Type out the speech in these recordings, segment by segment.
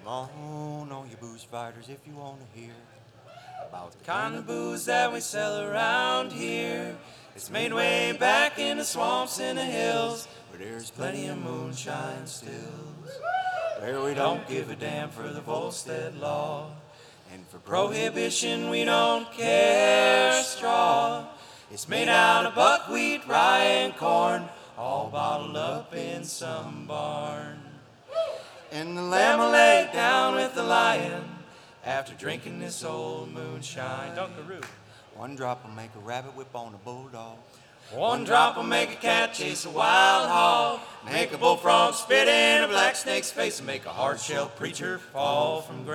Come on, all you booze fighters, if you want to hear about the kind of booze that we sell around here. It's made way back in the swamps and the hills, where there's plenty of moonshine stills, where we don't give a damn for the Volstead law, and for prohibition we don't care a straw. It's made out of buckwheat, rye, and corn, all bottled up in some barn. And the lamb will lay down with the lion after drinking this old moonshine. Dunkaroo. One drop will make a rabbit whip on a bulldog. One drop will make a cat chase a wild hog. Make a bullfrog spit in a black snake's face and make a hard-shelled preacher fall from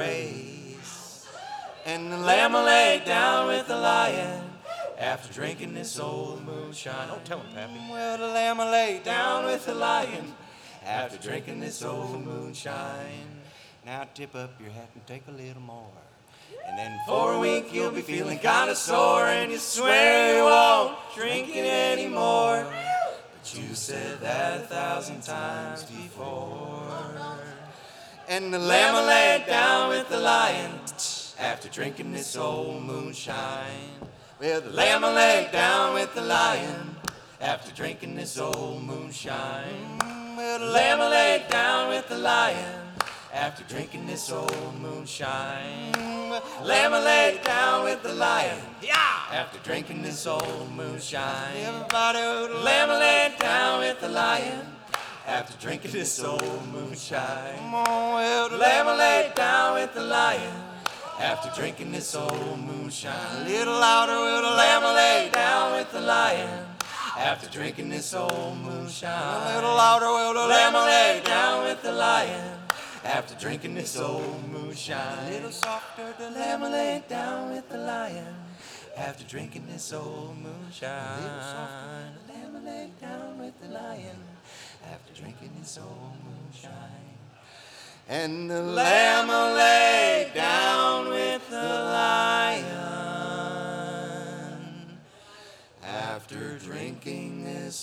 grace. And the lamb will lay down with the lion after drinking this old moonshine. Don't tell him, Pappy. Well, the lamb will lay down with the lion after drinking this old moonshine. Now tip up your hat and take a little more. And then for a week you'll be feeling kind of sore, and you swear you won't drink it anymore. But you said that 1,000 times before. And the lamb will lay down with the lion after drinking this old moonshine. Well, the lamb will lay down with the lion after drinking this old moonshine. Well, the lamb will lay down with the lion after drinking this old moonshine. Lamb will lay down with the lion after drinking this old moonshine. Everybody, lamb will lay down with the lion after drinking this old moonshine. Come on, well, the lamb will lay down with the lion after drinking this old moonshine. A little louder, will the lamb will lay down with the lion after drinking this old moonshine. A little louder, will the lamb will lay down with the lion after drinking this old moonshine. A little softer, the lamb will lay down with the lion after drinking this old moonshine. A little softer, the lamb will lay down with the lion after drinking this old moonshine. And the lamb will lay down with the lion after drinking this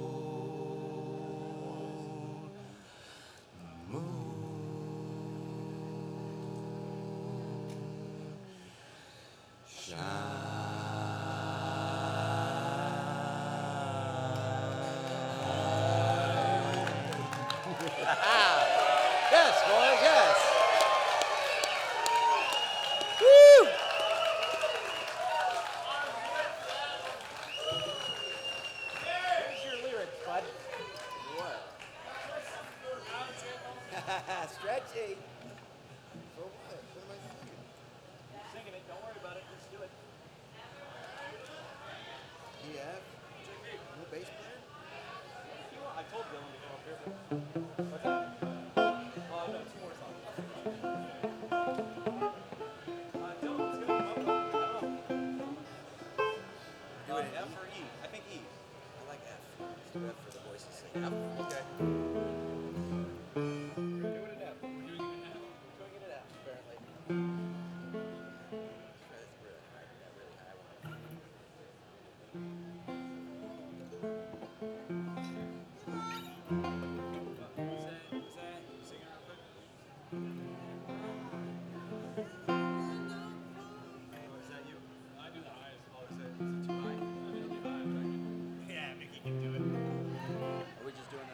old moonshine. Yes, boys, yes. Woo! Here's your lyrics, bud. What? Stretchy. For what? What am I singing? Singing it, don't worry about it, just do it. EF? No bass player? I told Dylan to come up here.